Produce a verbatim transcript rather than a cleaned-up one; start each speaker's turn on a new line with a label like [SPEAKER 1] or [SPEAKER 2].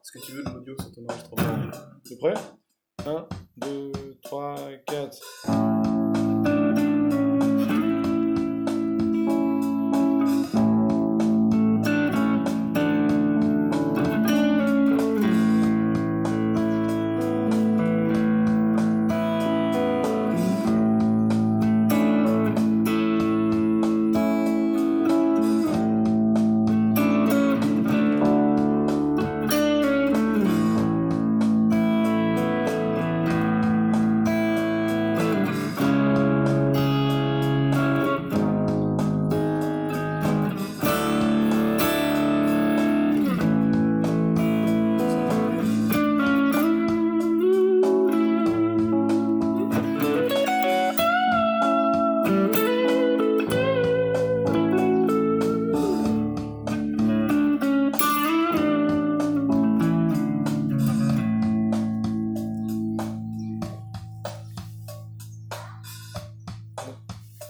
[SPEAKER 1] Est-ce que tu veux de l'audio sur ton enregistrement?
[SPEAKER 2] T'es prêt? un, deux, trois, quatre.